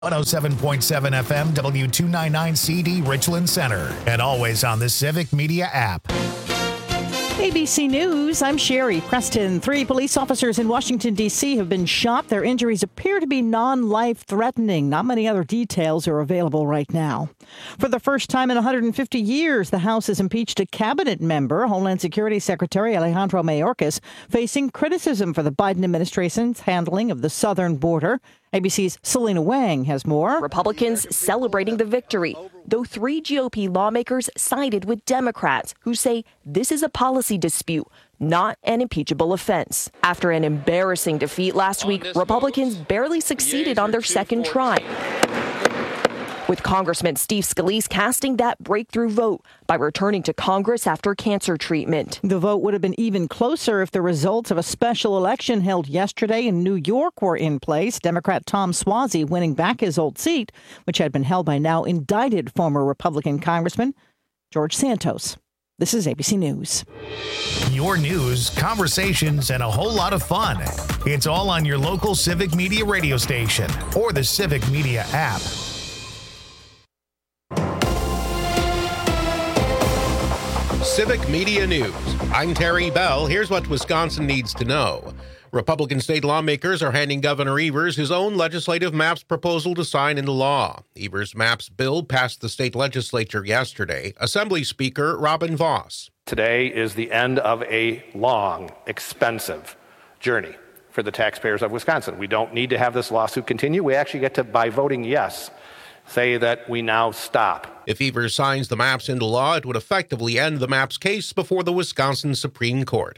107.7 FM, W299CD, Richland Center, and always on the Civic Media app. ABC News, I'm Sherry Preston. 3 police officers in Washington, D.C. have been shot. Their injuries appear to be non-life-threatening. Not many other details are available right now. For the first time in 150 years, the House has impeached a cabinet member, Homeland Security Secretary Alejandro Mayorkas, facing criticism for the Biden administration's handling of the southern border. ABC's Selena Wang has more. Republicans celebrating the victory, though 3 GOP lawmakers sided with Democrats who say this is a policy dispute, not an impeachable offense. After an embarrassing defeat last week, Republicans barely succeeded on their second try, with Congressman Steve Scalise casting that breakthrough vote by returning to Congress after cancer treatment. The vote would have been even closer if the results of a special election held yesterday in New York were in place. Democrat Tom Suozzi winning back his old seat, which had been held by now indicted former Republican Congressman George Santos. This is ABC News. Your news, conversations, and a whole lot of fun. It's all on your local Civic Media radio station or the Civic Media app. Civic Media News. I'm Terry Bell. Here's what Wisconsin needs to know. Republican state lawmakers are handing Governor Evers his own legislative maps proposal to sign into law. Evers' maps bill passed the state legislature yesterday. Assembly Speaker Robin Vos. Today is the end of a long, expensive journey for the taxpayers of Wisconsin. We don't need to have this lawsuit continue. We actually get to, by voting yes, say that we now stop. If Evers signs the maps into law, it would effectively end the maps case before the Wisconsin Supreme Court.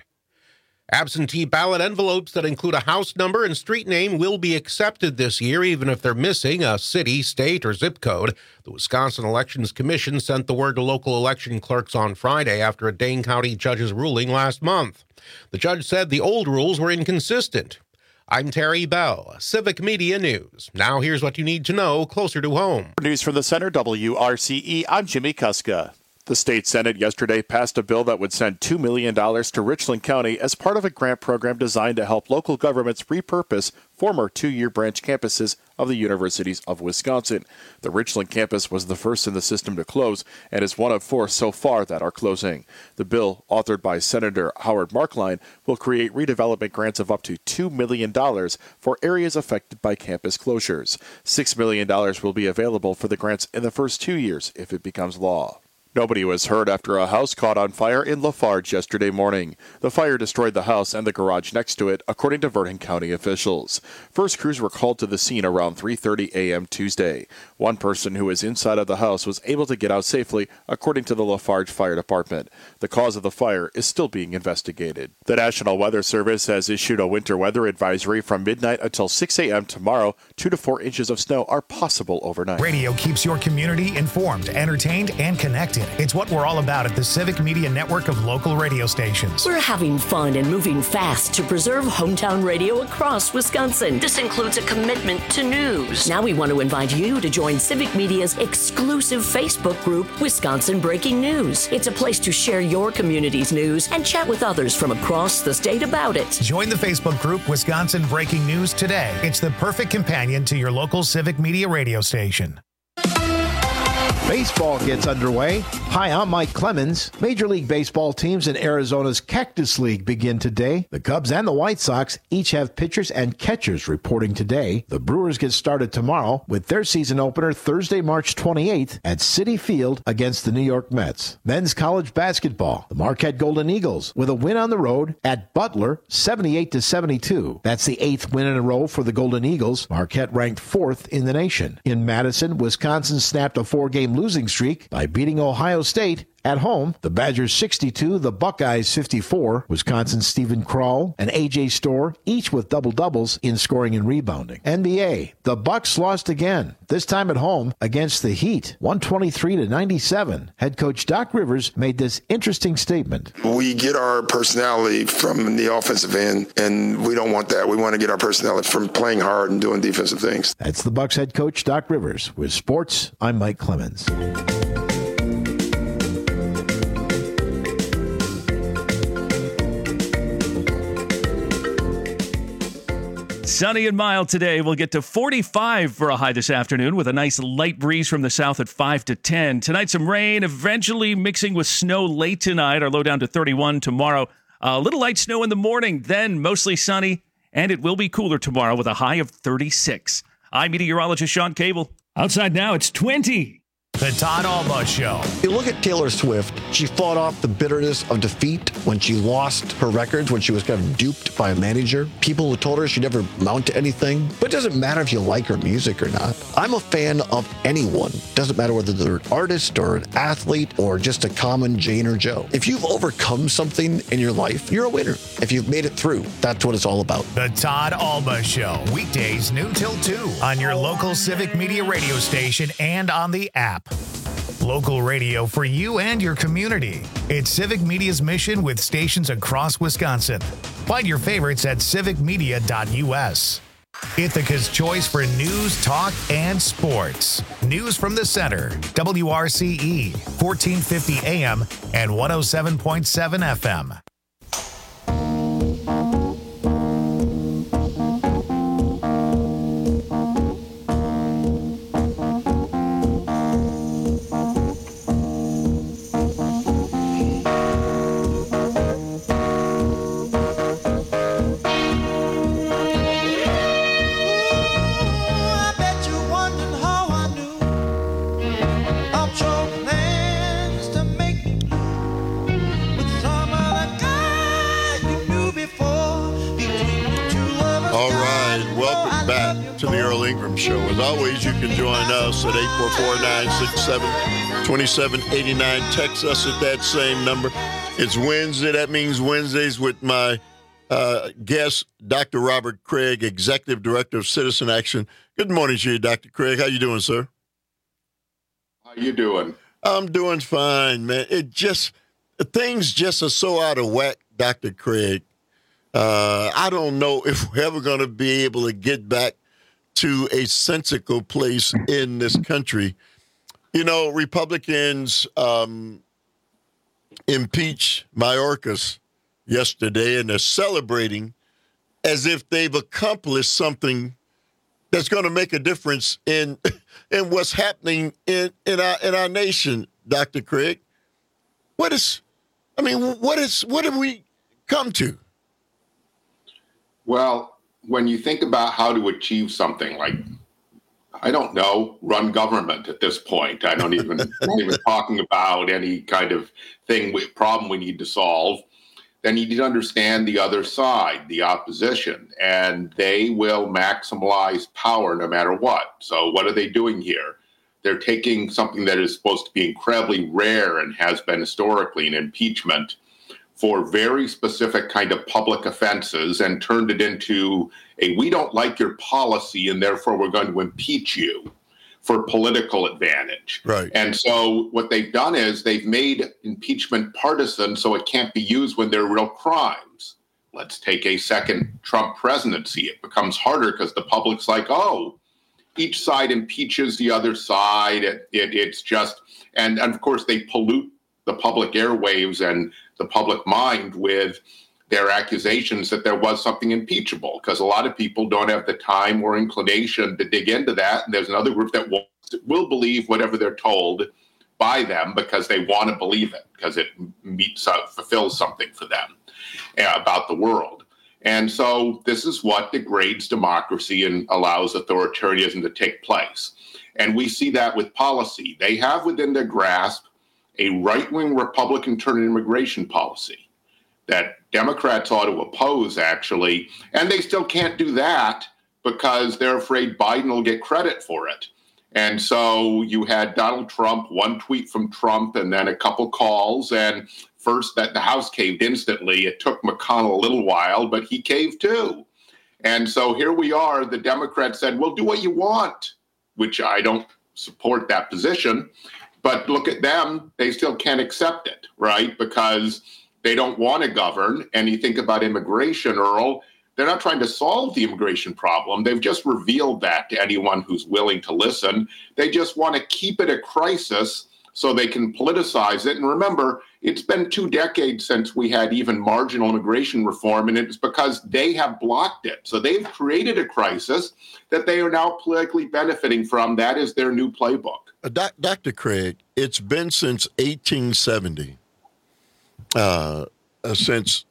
Absentee ballot envelopes that include a house number and street name will be accepted this year, even if they're missing a city, state, or zip code. The Wisconsin Elections Commission sent the word to local election clerks on Friday after a Dane County judge's ruling last month. The judge said the old rules were inconsistent. I'm Terry Bell, Civic Media News. Now here's what you need to know closer to home. News from the Center, WRCE, I'm Jimmy Kuska. The state Senate yesterday passed a bill that would send $2 million to Richland County as part of a grant program designed to help local governments repurpose former two-year branch campuses of the universities of Wisconsin. The Richland campus was the first in the system to close and is one of 4 so far that are closing. The bill, authored by Senator Howard Markline, will create redevelopment grants of up to $2 million for areas affected by campus closures. $6 million will be available for the grants in the first 2 years if it becomes law. Nobody was hurt after a house caught on fire in Lafarge yesterday morning. The fire destroyed the house and the garage next to it, according to Vernon County officials. First crews were called to the scene around 3:30 a.m. Tuesday. One person who was inside of the house was able to get out safely, according to the Lafarge Fire Department. The cause of the fire is still being investigated. The National Weather Service has issued a winter weather advisory from midnight until 6 a.m. tomorrow. 2 to 4 inches of snow are possible overnight. Radio keeps your community informed, entertained, and connected. It's what we're all about at the Civic Media network of local radio stations. We're having fun and moving fast to preserve hometown radio across Wisconsin. This includes a commitment to news. Now we want to invite you to join Civic Media's exclusive Facebook group, Wisconsin Breaking News. It's a place to share your community's news and chat with others from across the state about it. Join the Facebook group, Wisconsin Breaking News, today. It's the perfect companion to your local Civic Media radio station. Baseball gets underway. Hi, I'm Mike Clemens. Major League Baseball teams in Arizona's Cactus League begin today. The Cubs and the White Sox each have pitchers and catchers reporting today. The Brewers get started tomorrow with their season opener Thursday, March 28th at Citi Field against the New York Mets. Men's college basketball. The Marquette Golden Eagles with a win on the road at Butler, 78-72. That's the 8th win in a row for the Golden Eagles. Marquette ranked 4th in the nation. In Madison, Wisconsin snapped a 4-game losing streak by beating Ohio State At home, the Badgers 62, the Buckeyes 54. Wisconsin's Stephen Kroll and A.J. Storr, each with double-doubles in scoring and rebounding. NBA, the Bucks lost again, this time at home against the Heat, 123-97. Head coach Doc Rivers made this interesting statement. We get our personality from the offensive end, and we don't want that. We want to get our personality from playing hard and doing defensive things. That's the Bucks head coach Doc Rivers. With sports, I'm Mike Clemens. Sunny and mild today. We'll get to 45 for a high this afternoon with a nice light breeze from the south at 5 to 10. Tonight, some rain, eventually mixing with snow late tonight. Our low down to 31 tomorrow. A little light snow in the morning, then mostly sunny, and it will be cooler tomorrow with a high of 36. I'm meteorologist Sean Cable. Outside now, it's 20. The Todd Alba Show. You look at Taylor Swift. She fought off the bitterness of defeat when she lost her records, when she was kind of duped by a manager. People who told her she'd never amount to anything. But it doesn't matter if you like her music or not. I'm a fan of anyone. Doesn't matter whether they're an artist or an athlete or just a common Jane or Joe. If you've overcome something in your life, you're a winner. If you've made it through, that's what it's all about. The Todd Alba Show. Weekdays noon till 2 on your local Civic Media radio station and on the app. Local radio for you and your community. It's Civic Media's mission with stations across Wisconsin. Find your favorites at civicmedia.us. Ithaca's choice for news, talk, and sports. News from the center. WRCE, 1450 AM and 107.7 FM. Show. As always, you can join us at 844-967-2789. Text us at that same number. It's Wednesday. That means Wednesdays with my guest, Dr. Robert Craig, Executive Director of Citizen Action. Good morning to you, Dr. Craig. How you doing, sir? How you doing? I'm doing fine, man. Things just are so out of whack, Dr. Craig. I don't know if we're ever going to be able to get back to a sensical place in this country. You know, Republicans impeached Mayorkas yesterday, and they're celebrating as if they've accomplished something that's going to make a difference in what's happening in our nation, Dr. Craig. What have we come to? Well, when you think about how to achieve something like, I don't know, run government at this point. I'm not even talking about any kind of problem we need to solve. Then you need to understand the other side, the opposition, and they will maximize power no matter what. So what are they doing here? They're taking something that is supposed to be incredibly rare and has been historically an impeachment for very specific kind of public offenses and turned it into we don't like your policy and therefore we're going to impeach you for political advantage. Right. And so what they've done is they've made impeachment partisan so it can't be used when there are real crimes. Let's take a second Trump presidency. It becomes harder because the public's like, oh, each side impeaches the other side. It's just, and of course they pollute the public airwaves and the public mind with their accusations that there was something impeachable, because a lot of people don't have the time or inclination to dig into that. And there's another group that will believe whatever they're told by them because they want to believe it, because it fulfills something for them about the world. And so this is what degrades democracy and allows authoritarianism to take place. And we see that with policy. They have within their grasp a right-wing Republican turn immigration policy that Democrats ought to oppose, actually. And they still can't do that because they're afraid Biden will get credit for it. And so you had Donald Trump, one tweet from Trump, and then a couple calls. And first, that the House caved instantly. It took McConnell a little while, but he caved too. And so here we are. The Democrats said, well, do what you want, which I don't support that position. But look at them. They still can't accept it, right? Because they don't want to govern. And you think about immigration, Earl, they're not trying to solve the immigration problem. They've just revealed that to anyone who's willing to listen. They just want to keep it a crisis so they can politicize it. And remember, it's been 2 decades since we had even marginal immigration reform, and it's because they have blocked it. So they've created a crisis that they are now politically benefiting from. That is their new playbook. Dr. Craig, it's been since 1870 since,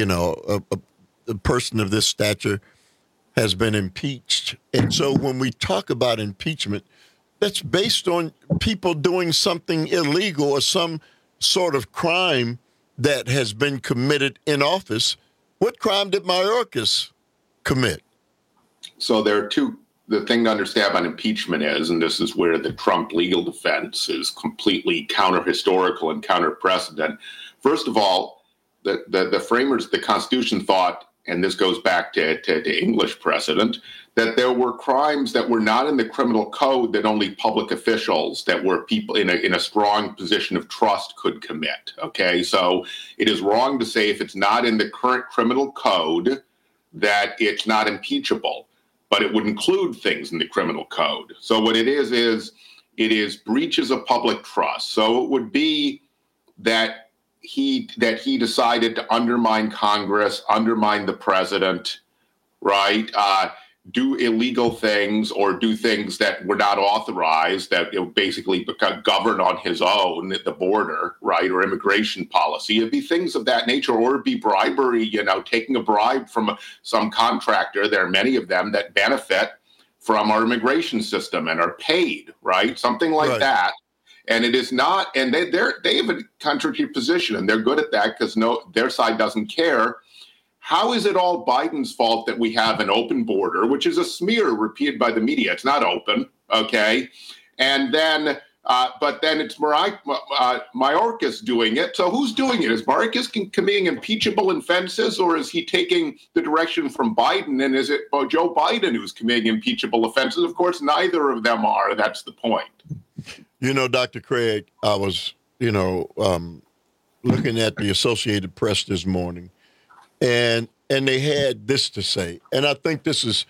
a person of this stature has been impeached. And so when we talk about impeachment, that's based on people doing something illegal or some sort of crime that has been committed in office. What crime did Mayorkas commit? So there are two. The thing to understand about impeachment is, and this is where the Trump legal defense is completely counter-historical and counter-precedent. First of all, the framers of the Constitution thought, and this goes back to English precedent, that there were crimes that were not in the criminal code that only public officials that were people in a strong position of trust could commit. Okay, so it is wrong to say if it's not in the current criminal code that it's not impeachable, but it would include things in the criminal code. So what it is it is breaches of public trust. So it would be that he decided to undermine Congress, undermine the president, right? Do illegal things or do things that were not authorized, that basically govern on his own at the border, right? Or immigration policy. It'd be things of that nature, or it'd be bribery, taking a bribe from some contractor. There are many of them that benefit from our immigration system and are paid, right? Something like that. And it is not, and they have a contrary position, and they're good at that because their side doesn't care. How is it all Biden's fault that we have an open border, which is a smear repeated by the media? It's not open, okay? And then, but then it's Mayorkas doing it. So who's doing it? Is Mayorkas committing impeachable offenses, or is he taking the direction from Biden? And is it Joe Biden who's committing impeachable offenses? Of course, neither of them are. That's the point. Dr. Craig, I was, looking at the Associated Press this morning, and they had this to say, and I think this is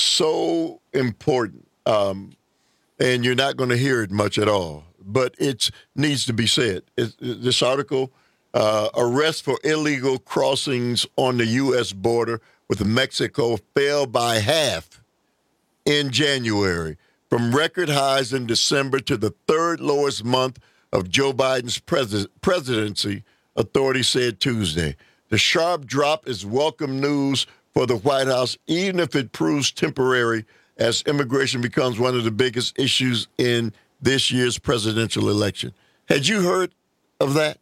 so important, and you're not going to hear it much at all, but it needs to be said. This article, arrests for illegal crossings on the U.S. border with Mexico fell by half in January, from record highs in December to the third lowest month of Joe Biden's presidency, authorities said Tuesday. The sharp drop is welcome news for the White House, even if it proves temporary, as immigration becomes one of the biggest issues in this year's presidential election. Had you heard of that?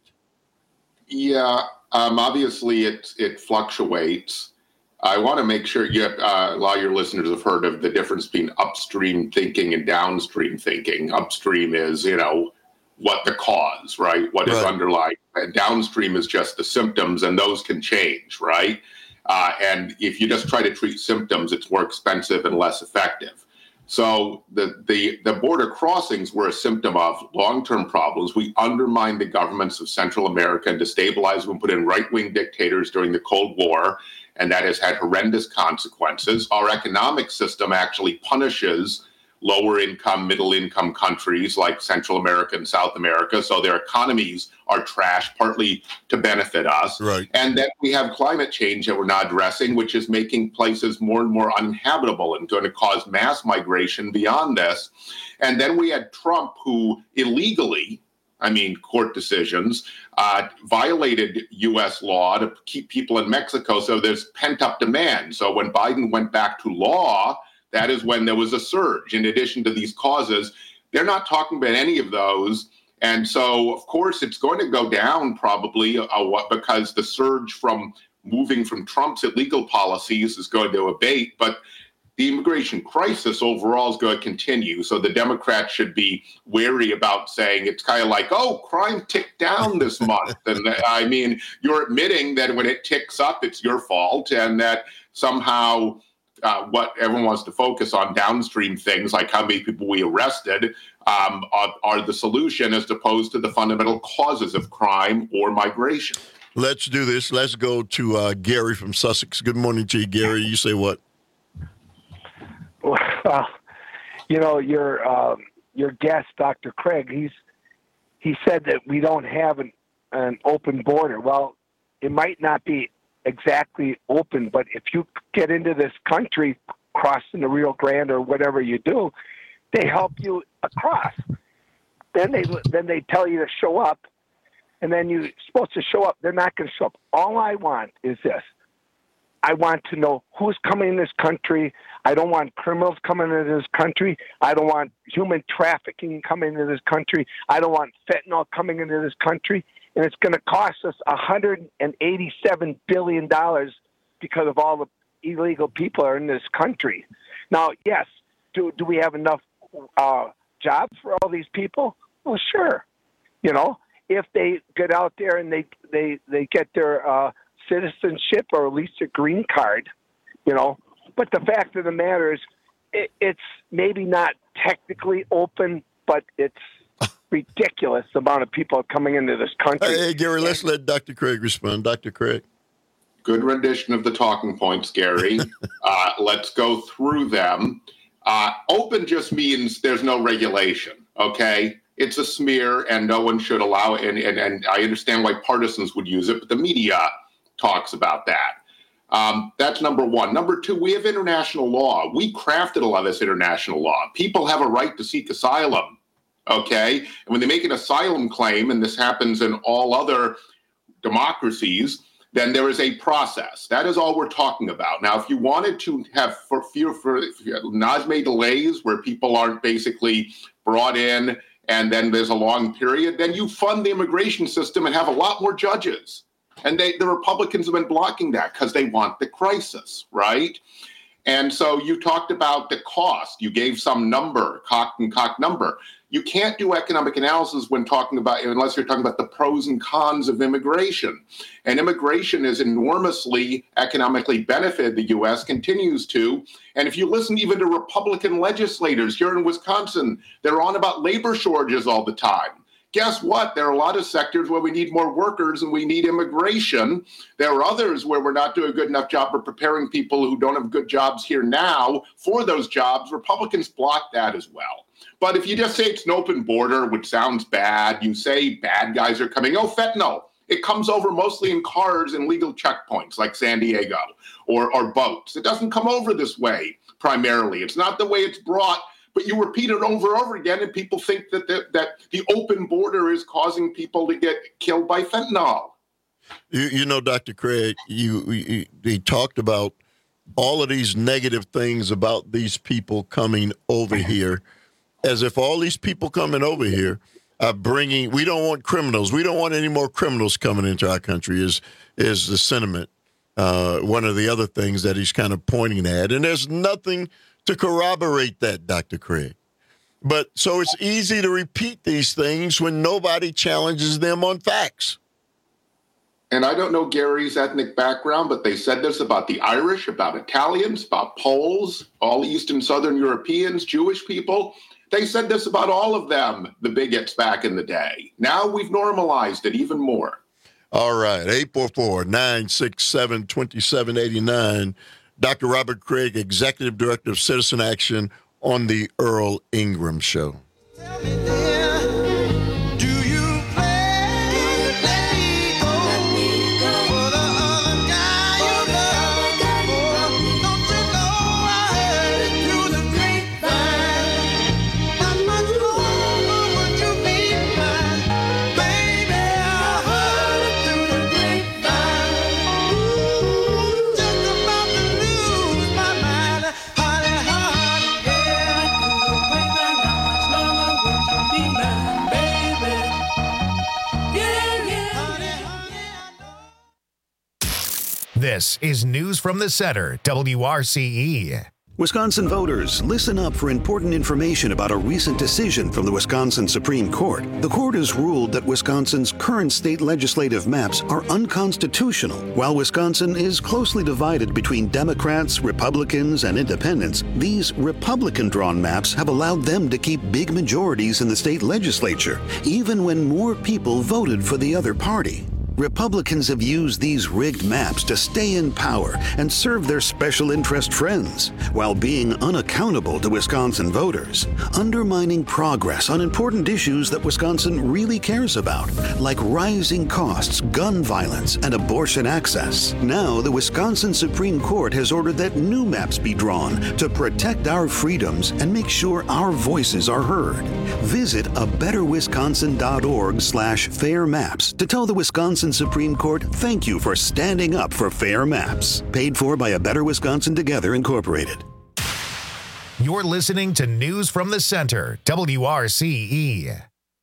Yeah, obviously it fluctuates. I want to make sure a lot of your listeners have heard of the difference between upstream thinking and downstream thinking. Upstream is, what the cause, right? What is underlying. And downstream is just the symptoms, and those can change, right? And if you just try to treat symptoms, it's more expensive and less effective. So the border crossings were a symptom of long-term problems. We undermined the governments of Central America and destabilized them, put in right-wing dictators during the Cold War, and that has had horrendous consequences. Our economic system actually punishes lower income, middle income countries like Central America and South America. So their economies are trashed, partly to benefit us. Right. And then we have climate change that we're not addressing, which is making places more and more uninhabitable and going to cause mass migration beyond this. And then we had Trump, who illegally, court decisions, violated U.S. law to keep people in Mexico. So there's pent-up demand. So when Biden went back to law, that is when there was a surge. In addition to these causes, they're not talking about any of those. And so, of course, it's going to go down probably because the surge from moving from Trump's illegal policies is going to abate. But the immigration crisis overall is going to continue. So the Democrats should be wary about saying it's kind of like, oh, crime ticked down this month. And you're admitting that when it ticks up, it's your fault, and that somehow what everyone wants to focus on, downstream things like how many people we arrested, are the solution as opposed to the fundamental causes of crime or migration. Let's do this. Let's go to Gary from Sussex. Good morning to you, Gary. You say what? Well, your guest, Dr. Craig, he said that we don't have an open border. Well, it might not be exactly open, but if you get into this country, crossing the Rio Grande or whatever you do, they help you across. Then they tell you to show up, and then you're supposed to show up. They're not going to show up. All I want is this. I want to know who's coming in this country. I don't want criminals coming into this country. I don't want human trafficking coming into this country. I don't want fentanyl coming into this country. And it's going to cost us $187 billion because of all the illegal people are in this country. Now, yes, do we have enough jobs for all these people? Well, sure. You know, if they get out there and they get their citizenship or at least a green card, you know. But the fact of the matter is it's maybe not technically open, but it's ridiculous the amount of people coming into this country. Hey, Gary, let's let Dr. Craig respond. Dr. Craig. Good rendition of the talking points, Gary. Let's go through them. Open just means there's no regulation, okay? It's a smear, and no one should allow it. And I understand why partisans would use it, but the media talks about that. That's number one. Number two, we have international law. We crafted a lot of this international law. People have a right to seek asylum, okay? And when they make an asylum claim, and this happens in all other democracies, then there is a process. That is all we're talking about. Now, if you wanted to have for Najmeh delays where people aren't basically brought in and then there's a long period, then you fund the immigration system and have a lot more judges. And the Republicans have been blocking that because they want the crisis, right? And so you talked about the cost. You gave some number, cock number. You can't do economic analysis when talking about, unless you're talking about the pros and cons of immigration. And immigration is enormously economically benefited the U.S., continues to. And if you listen even to Republican legislators here in Wisconsin, they're on about labor shortages all the time. Guess what? There are a lot of sectors where we need more workers and we need immigration. There are others where we're not doing a good enough job of preparing people who don't have good jobs here now for those jobs. Republicans block that as well. But if you just say it's an open border, which sounds bad, you say bad guys are coming. Oh, fentanyl. It comes over mostly in cars and legal checkpoints like San Diego or boats. It doesn't come over this way primarily. It's not the way it's brought. But you repeat it over and over again, and people think that the open border is causing people to get killed by fentanyl. You know, Dr. Craig, he talked about all of these negative things about these people coming over here, as if all these people coming over here are bringing. We don't want criminals. We don't want any more criminals coming into our country. Is the sentiment? One of the other things that he's kind of pointing at, and there's nothing to corroborate that, Dr. Craig. But so it's easy to repeat these things when nobody challenges them on facts. And I don't know Gary's ethnic background, but they said this about the Irish, about Italians, about Poles, all East and Southern Europeans, Jewish people. They said this about all of them, the bigots back in the day. Now we've normalized it even more. All right, 844-967-2789. Dr. Robert Craig, Executive Director of Citizen Action on the Earl Ingram Show. This is News from the Center, WRCE. Wisconsin voters, listen up for important information about a recent decision from the Wisconsin Supreme Court. The court has ruled that Wisconsin's current state legislative maps are unconstitutional. While Wisconsin is closely divided between Democrats, Republicans, and independents, these Republican-drawn maps have allowed them to keep big majorities in the state legislature, even when more people voted for the other party. Republicans have used these rigged maps to stay in power and serve their special interest friends while being unaccountable to Wisconsin voters, undermining progress on important issues that Wisconsin really cares about, like rising costs, gun violence, and abortion access. Now, the Wisconsin Supreme Court has ordered that new maps be drawn to protect our freedoms and make sure our voices are heard. Visit abetterwisconsin.org/fair maps to tell the Wisconsin Supreme Court thank you for standing up for fair maps. Paid for by A Better Wisconsin Together, Incorporated. You're listening to News from the Center, WRCE.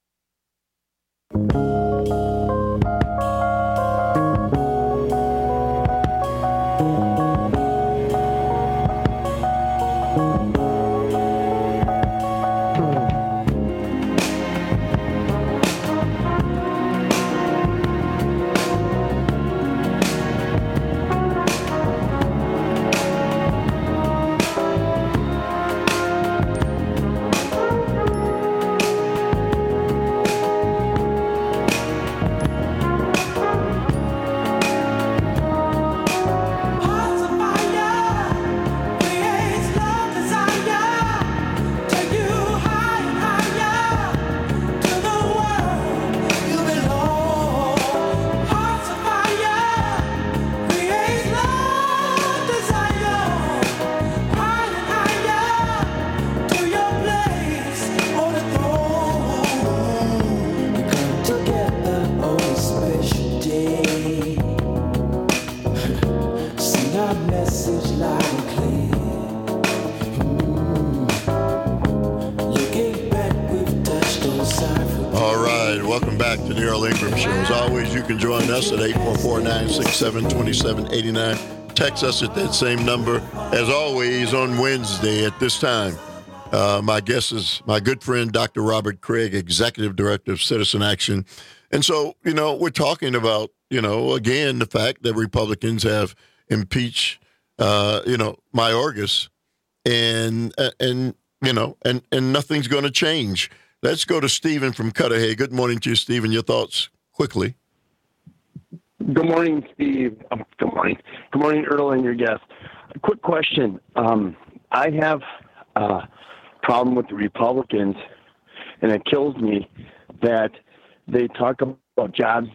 You can join us at 844-967-2789. Text us at that same number. As always, on Wednesday at this time, my guest is my good friend, Dr. Robert Craig, Executive Director of Citizen Action. And so, we're talking about, again, the fact that Republicans have impeached, Mayorkas and nothing's going to change. Let's go to Stephen from Cudahy. Good morning to you, Stephen. Your thoughts quickly. Good morning, Steve. Good morning. Good morning, Earl, and your guest. A quick question. I have a problem with the Republicans, and it kills me that they talk about jobs,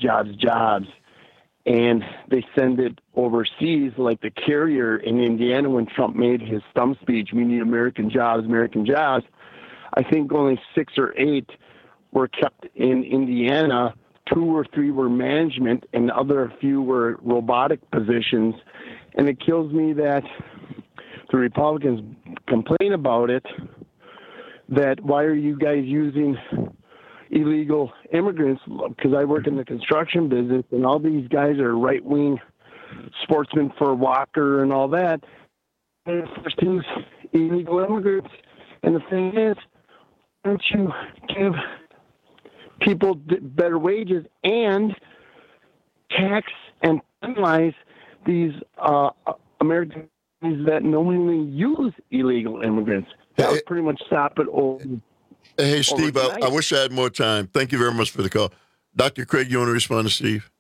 and they send it overseas like the carrier in Indiana when Trump made his stump speech, we need American jobs, American jobs. I think only 6 or 8 were kept in Indiana. 2 or 3 were management, and the other few were robotic positions. And it kills me that the Republicans complain about it, that why are you guys using illegal immigrants? Because I work in the construction business, and all these guys are right-wing sportsmen for Walker and all that. And the first thing's illegal immigrants. And the thing is, why don't you give people better wages and tax and penalize these Americans that knowingly use illegal immigrants? That would pretty much stop it all. Hey, Steve, I wish I had more time. Thank you very much for the call. Dr. Craig, you want to respond to Steve?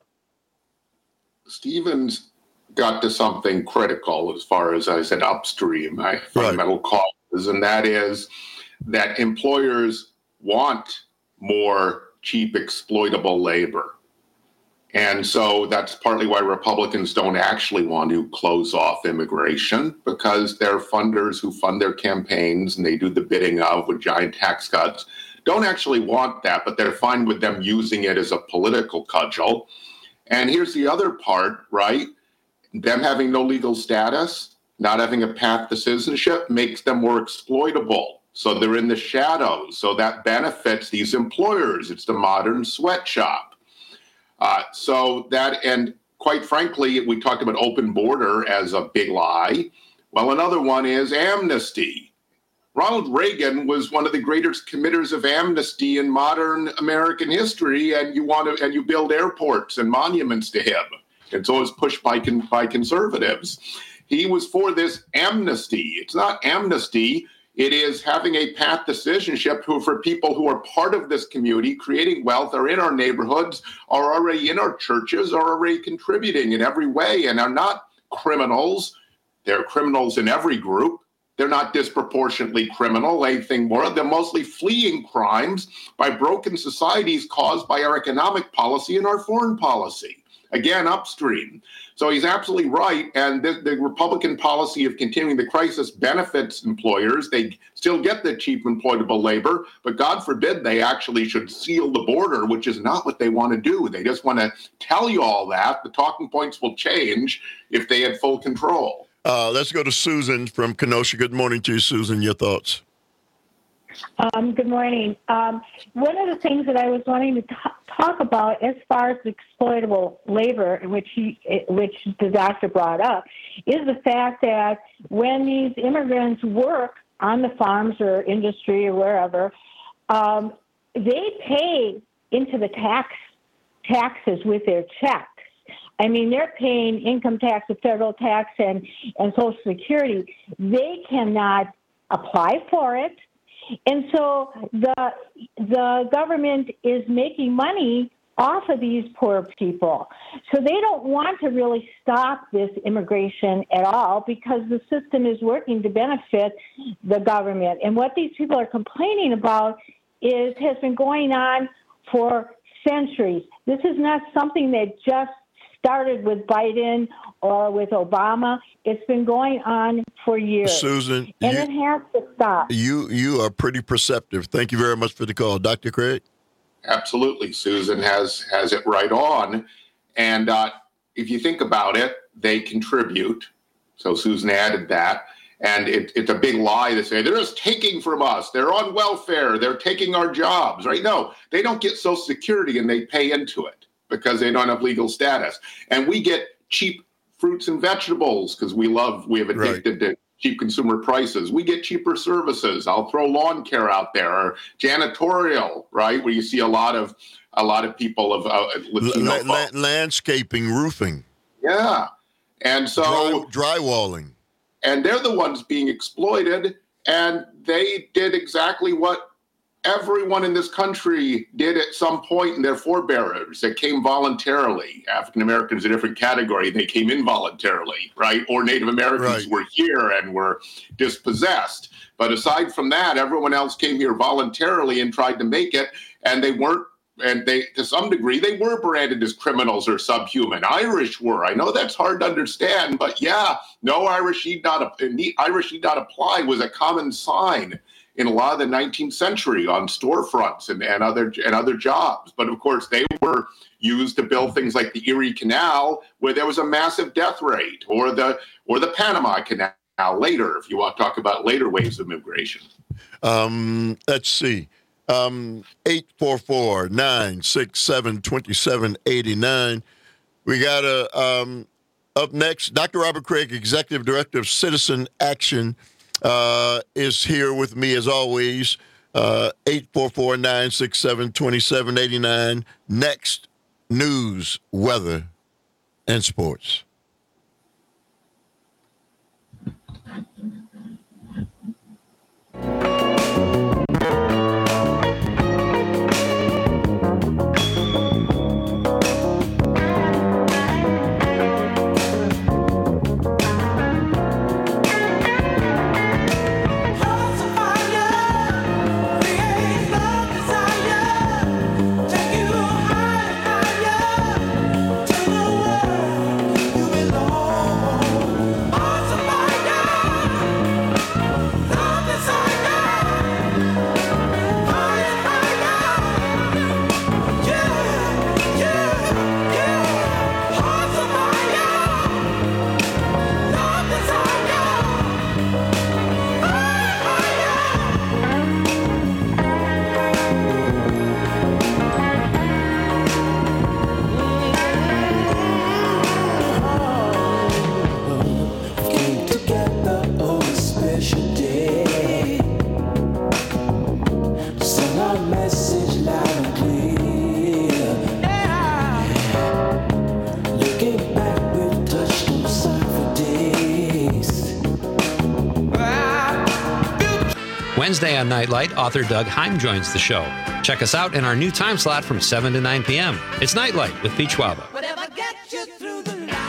Stevens got to something critical as far as I said upstream, my fundamental causes, and that is that employers want more cheap, exploitable labor. And so that's partly why Republicans don't actually want to close off immigration, because their funders who fund their campaigns and they do the bidding of with giant tax cuts don't actually want that, but they're fine with them using it as a political cudgel. And here's the other part, right? Them having no legal status, not having a path to citizenship makes them more exploitable. So they're in the shadows. So that benefits these employers. It's the modern sweatshop. And quite frankly, we talked about open border as a big lie. Well, another one is amnesty. Ronald Reagan was one of the greatest committers of amnesty in modern American history, and you build airports and monuments to him. And so it's pushed by conservatives. He was for this amnesty. It's not amnesty It is having a path to citizenship for people who are part of this community, creating wealth, are in our neighborhoods, are already in our churches, are already contributing in every way, and are not criminals. They're criminals in every group. They're not disproportionately criminal, anything more. They're mostly fleeing crimes by broken societies caused by our economic policy and our foreign policy. Again, upstream. So he's absolutely right. And the Republican policy of continuing the crisis benefits employers. They still get the cheap employable labor, but God forbid they actually should seal the border, which is not what they want to do. They just want to tell you all that. The talking points will change if they had full control. Let's go to Susan from Kenosha. Good morning to you, Susan. Your thoughts? Good morning. One of the things that I was wanting to talk about as far as exploitable labor, which the doctor brought up, is the fact that when these immigrants work on the farms or industry or wherever, they pay into the taxes with their checks. I mean, they're paying income tax, the federal tax, and Social Security. They cannot apply for it. And so the government is making money off of these poor people. So they don't want to really stop this immigration at all because the system is working to benefit the government. And what these people are complaining about has been going on for centuries. This is not something that just started with Biden or with Obama. It's been going on for years. Susan, and it has to stop. You are pretty perceptive. Thank you very much for the call. Dr. Craig? Absolutely. Susan has it right on. And if you think about it, they contribute. So Susan added that. And it's a big lie to say they're just taking from us. They're on welfare. They're taking our jobs, right? No, they don't get Social Security and they pay into it because they don't have legal status. And we get cheap fruits and vegetables because we have addicted to cheap consumer prices. We get cheaper services. I'll throw lawn care out there, or janitorial, right? Where you see a lot of people of Latino landscaping, roofing. Yeah. And so drywalling. And they're the ones being exploited, and they did exactly what everyone in this country did at some point in their forebears. They came voluntarily. African Americans, a different category, they came involuntarily, right? Or Native Americans were here and were dispossessed. But aside from that, everyone else came here voluntarily and tried to make it, and they weren't. And they, to some degree, they were branded as criminals or subhuman. Irish were. I know that's hard to understand, but yeah, no Irish need not apply was a common sign in a lot of the 19th century on storefronts and other jobs. But of course, they were used to build things like the Erie Canal, where there was a massive death rate, or the Panama Canal later, if you want to talk about later waves of immigration. Let's see. 844-967-2789. We got up next, Dr. Robert Craig, Executive Director of Citizen Action, is here with me as always. 844-967-2789. Next, news, weather, and sports. Wednesday on Nightlight, author Doug Heim joins the show. Check us out in our new time slot from 7 to 9 p.m. It's Nightlight with Pete Schwaba. Whatever gets you through the night.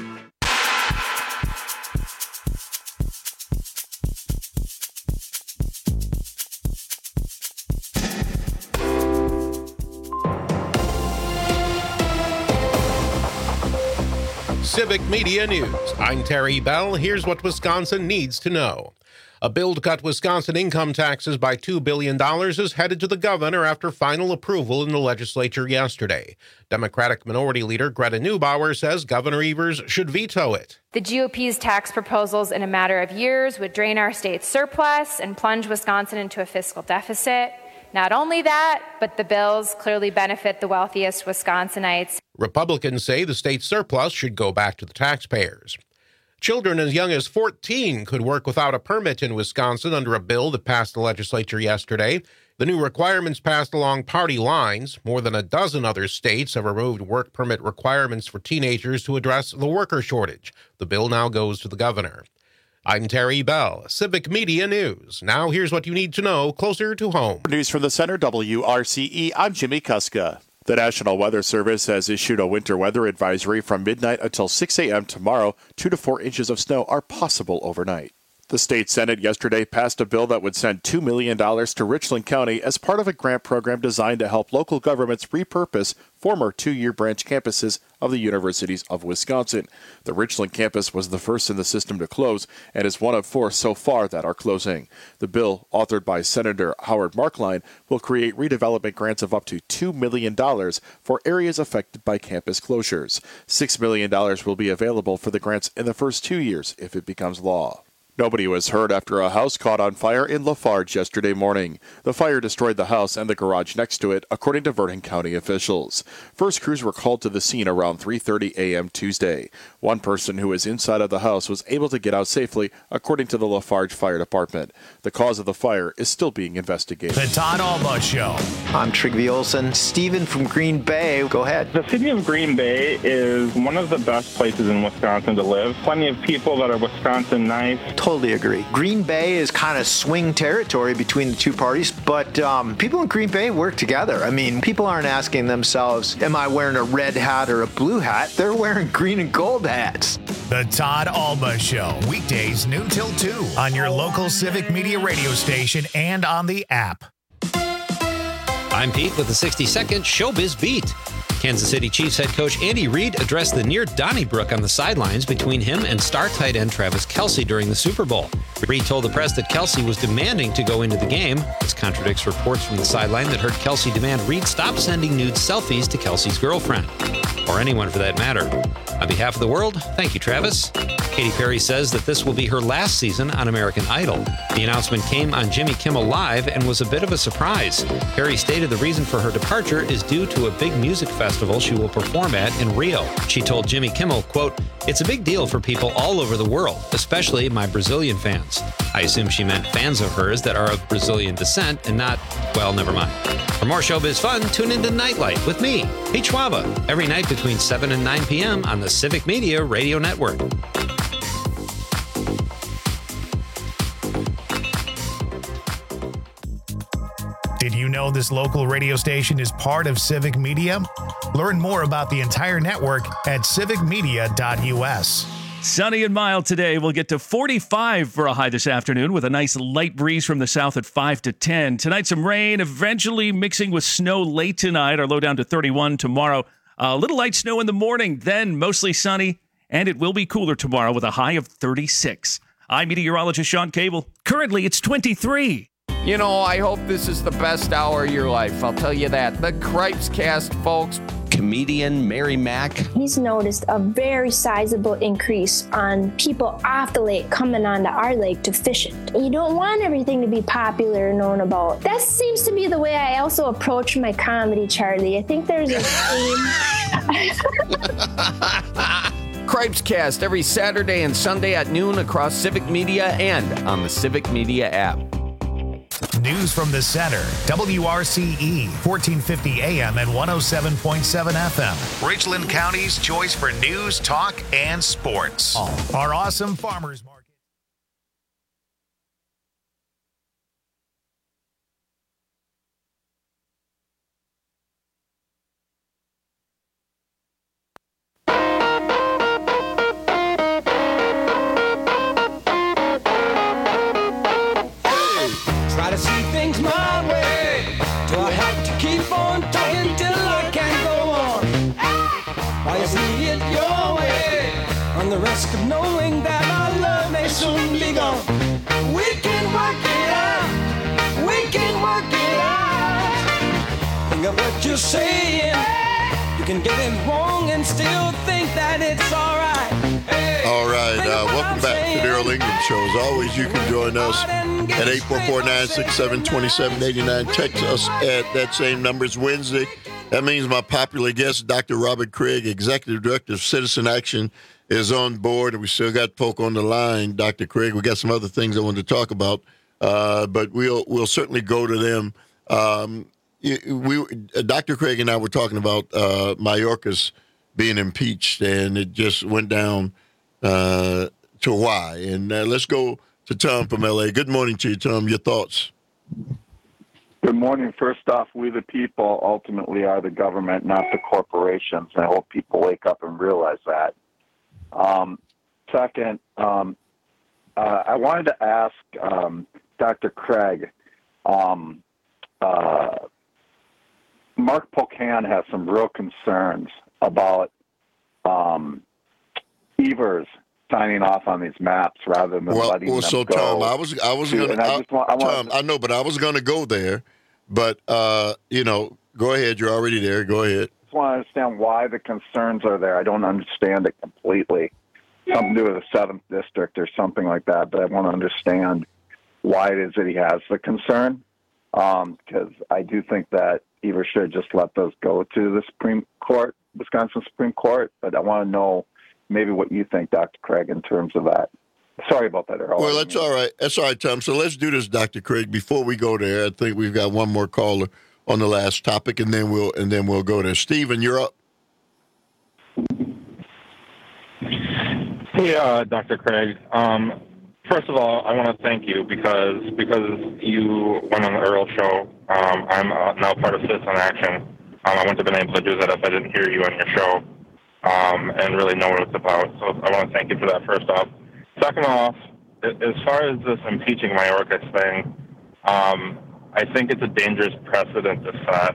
Civic Media News. I'm Terry Bell. Here's what Wisconsin needs to know. A bill to cut Wisconsin income taxes by $2 billion is headed to the governor after final approval in the legislature yesterday. Democratic Minority Leader Greta Neubauer says Governor Evers should veto it. The GOP's tax proposals in a matter of years would drain our state's surplus and plunge Wisconsin into a fiscal deficit. Not only that, but the bills clearly benefit the wealthiest Wisconsinites. Republicans say the state's surplus should go back to the taxpayers. Children as young as 14 could work without a permit in Wisconsin under a bill that passed the legislature yesterday. The new requirements passed along party lines. More than a dozen other states have removed work permit requirements for teenagers to address the worker shortage. The bill now goes to the governor. I'm Terry Bell, Civic Media News. Now here's what you need to know closer to home. News from the Center, WRCE, I'm Jimmy Kuska. The National Weather Service has issued a winter weather advisory from midnight until 6 a.m. tomorrow. 2 to 4 inches of snow are possible overnight. The state Senate yesterday passed a bill that would send $2 million to Richland County as part of a grant program designed to help local governments repurpose former two-year branch campuses of the universities of Wisconsin. The Richland campus was the first in the system to close and is one of 4 so far that are closing. The bill, authored by Senator Howard Markline, will create redevelopment grants of up to $2 million for areas affected by campus closures. $6 million will be available for the grants in the first 2 years if it becomes law. Nobody was hurt after a house caught on fire in Lafarge yesterday morning. The fire destroyed the house and the garage next to it, according to Vernon County officials. First crews were called to the scene around 3:30 a.m. Tuesday. One person who was inside of the house was able to get out safely, according to the Lafarge Fire Department. The cause of the fire is still being investigated. The Todd Alba Show. I'm Trigby Olson. Steven from Green Bay. Go ahead. The city of Green Bay is one of the best places in Wisconsin to live. Plenty of people that are Wisconsin nice. Totally agree. Green Bay is kind of swing territory between the two parties, but people in Green Bay work together. I mean, people aren't asking themselves, am I wearing a red hat or a blue hat? They're wearing green and gold hats. The Todd Alba Show, weekdays noon till 2 on your local Civic Media radio station and on the app. I'm Pete with the 60-second Showbiz Beat. Kansas City Chiefs head coach Andy Reid addressed the near Donnybrook on the sidelines between him and star tight end Travis Kelce during the Super Bowl. Reid told the press that Kelce was demanding to go into the game. This contradicts reports from the sideline that heard Kelce demand Reid stop sending nude selfies to Kelce's girlfriend, or anyone for that matter. On behalf of the world, thank you, Travis. Katy Perry says that this will be her last season on American Idol. The announcement came on Jimmy Kimmel Live and was a bit of a surprise. Perry stated the reason for her departure is due to a big music festival she will perform at in Rio. She told Jimmy Kimmel, quote, "It's a big deal for people all over the world, especially my Brazilian fans." I assume she meant fans of hers that are of Brazilian descent and not, well, never mind. For more showbiz fun, tune into Nightlight with me, Pete Schwaba, every night between 7 and 9 p.m. on the Civic Media Radio Network. Did you know this local radio station is part of Civic Media? Learn more about the entire network at civicmedia.us. Sunny and mild today. We'll get to 45 for a high this afternoon with a nice light breeze from the south at 5 to 10. Tonight, some rain, eventually mixing with snow late tonight. Our low down to 31 tomorrow. A little light snow in the morning, then mostly sunny, and it will be cooler tomorrow with a high of 36. I'm meteorologist Sean Cable. Currently, it's 23. You know, I hope this is the best hour of your life. I'll tell you that. The Cripes Cast, folks. Comedian Mary Mack. He's noticed a very sizable increase on people off the lake coming onto our lake to fish it. You don't want everything to be popular and known about. That seems to be the way I also approach my comedy, Charlie. I think there's a theme. Cripes Cast every Saturday and Sunday at noon across Civic Media and on the Civic Media app. News from the center, WRCE, 1450 AM and 107.7 FM. Richland County's choice for news, talk, and sports. Our awesome farmers market. the risk of knowing that our love may soon be gone. We can work it out. We can work it out. Think of what you're saying. You can get it wrong and still think that it's all right. Hey, all right, welcome back to the Earl Ingram Show. As always, you can join us at 844-967-2789. Text us at that same number. It's Wednesday. That means my popular guest, Dr. Robert Craig, Executive Director of Citizen Action, is on board. And we still got folk on the line, Dr. Craig. We got some other things I wanted to talk about, but we'll certainly go to them. Dr. Craig and I were talking about Mayorkas being impeached, and it just went down to why. And let's go to Tom from L.A. Good morning to you, Tom. Your thoughts? Good morning. First off, we the people ultimately are the government, not the corporations. I hope people wake up and realize that. Second, I wanted to ask Dr. Craig, Mark Pocan has some real concerns about Evers signing off on these maps rather than letting them go. Tom, I was going to. Tom, I know, but I was going to go there. But go ahead. You're already there. Go ahead. I just want to understand why the concerns are there. I don't understand it completely. Something to do with the 7th District or something like that. But I want to understand why it is that he has the concern. Because I do think that Evers should just let those go to the Supreme Court, Wisconsin Supreme Court. But I want to know maybe what you think, Dr. Craig, in terms of that. Sorry about that, Earl. Well, that's all right. That's all right, Tom. So let's do this, Dr. Craig. Before we go there, I think we've got one more caller on the last topic, and then we'll go there. Stephen, you're up. Hey, Dr. Craig. First of all, I want to thank you because you went on the Earl Show. I'm now part of Citizen Action. I wouldn't have been able to do that if I didn't hear you on your show and really know what it's about. So I want to thank you for that, first off. Second off, as far as this impeaching Mayorkas thing, I think it's a dangerous precedent to set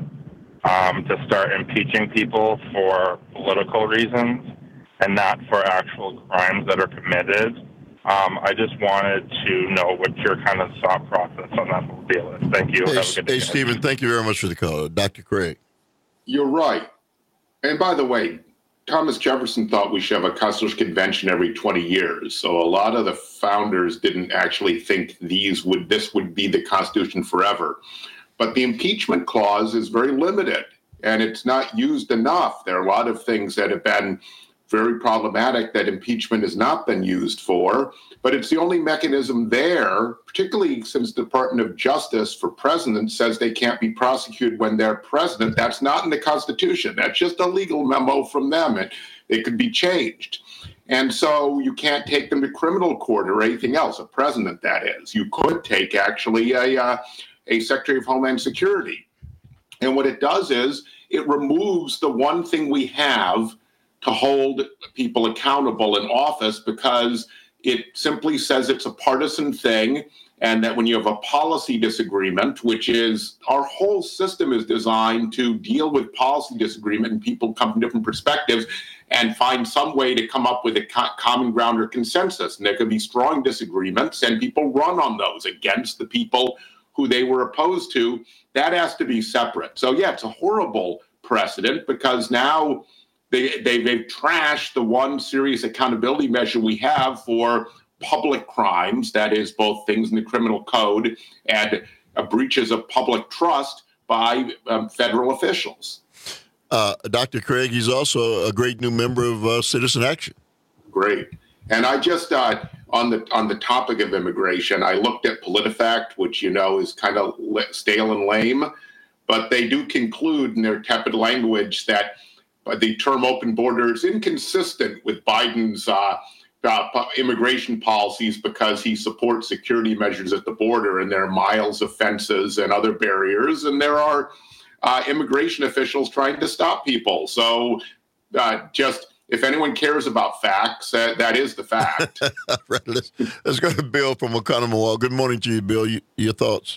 to start impeaching people for political reasons and not for actual crimes that are committed. I just wanted to know what your kind of thought process on that whole deal is. Thank you. Hey, Stephen, thank you very much for the call. Dr. Craig. You're right. And by the way, Thomas Jefferson thought we should have a constitutional convention every 20 years. So a lot of the founders didn't actually think this would be the Constitution forever. But the impeachment clause is very limited, and it's not used enough. There are a lot of things that have been very problematic that impeachment has not been used for, but it's the only mechanism there, particularly since the Department of Justice for presidents says they can't be prosecuted when they're president. That's not in the Constitution. That's just a legal memo from them, and it could be changed. And so you can't take them to criminal court or anything else, a president, that is. You could take actually a Secretary of Homeland Security. And what it does is it removes the one thing we have to hold people accountable in office, because it simply says it's a partisan thing, and that when you have a policy disagreement, which is our whole system is designed to deal with policy disagreement and people come from different perspectives and find some way to come up with a common ground or consensus. And there could be strong disagreements and people run on those against the people who they were opposed to. That has to be separate. So yeah, it's a horrible precedent, because now they've trashed the one serious accountability measure we have for public crimes, that is both things in the criminal code and breaches of public trust by federal officials. Dr. Craig, he's also a great new member of Citizen Action. Great. And I just, on the topic of immigration, I looked at PolitiFact, which you know is kind of stale and lame, but they do conclude in their tepid language that the term open border is inconsistent with Biden's immigration policies, because he supports security measures at the border, and there are miles of fences and other barriers, and there are immigration officials trying to stop people. So just if anyone cares about facts, that is the fact. Right, let's go to Bill from Oconomowoc. Good morning to you, Bill. Your thoughts?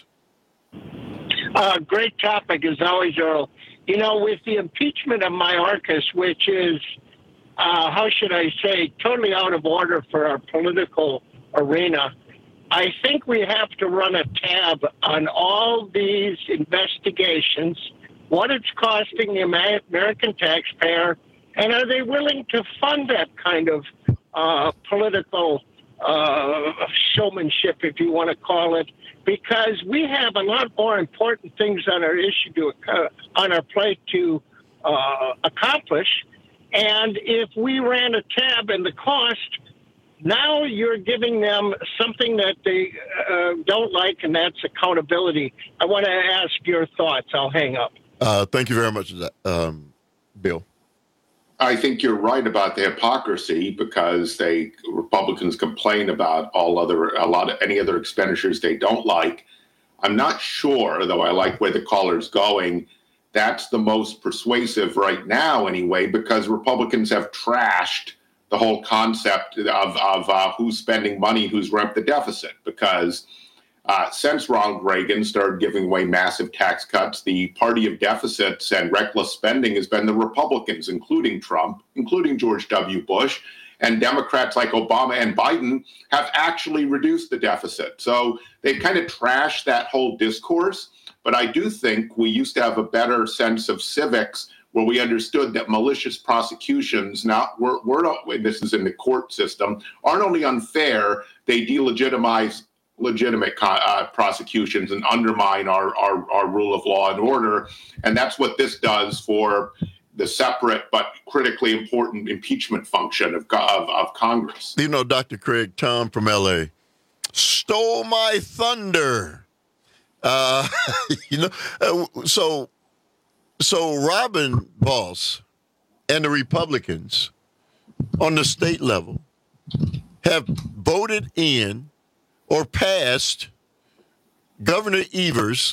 Great topic, as always, Earl. You know, with the impeachment of Mayorkas, which is how should I say, totally out of order for our political arena. I think we have to run a tab on all these investigations, what it's costing the American taxpayer, and are they willing to fund that kind of political showmanship, if you want to call it, because we have a lot more important things on our on our plate to accomplish. And if we ran a tab and the cost, now you're giving them something that they don't like, and that's accountability. I want to ask your thoughts. I'll hang up. Thank you very much for that, Bill. I think you're right about the hypocrisy, because Republicans complain about any other expenditures they don't like. I'm not sure, though I like where the caller's going, that's the most persuasive right now anyway, because Republicans have trashed the whole concept of who's spending money, who's rent the deficit, because since Ronald Reagan started giving away massive tax cuts, the party of deficits and reckless spending has been the Republicans, including Trump, including George W. Bush, and Democrats like Obama and Biden have actually reduced the deficit. So they've kind of trashed that whole discourse. But I do think we used to have a better sense of civics, where we understood that malicious prosecutions, this is in the court system, aren't only unfair, they delegitimize legitimate prosecutions and undermine our rule of law and order. And that's what this does for the separate but critically important impeachment function of Congress. You know, Dr. Craig, Tom from L.A. stole my thunder. So Robin Vos and the Republicans on the state level have voted in or passed Governor Evers'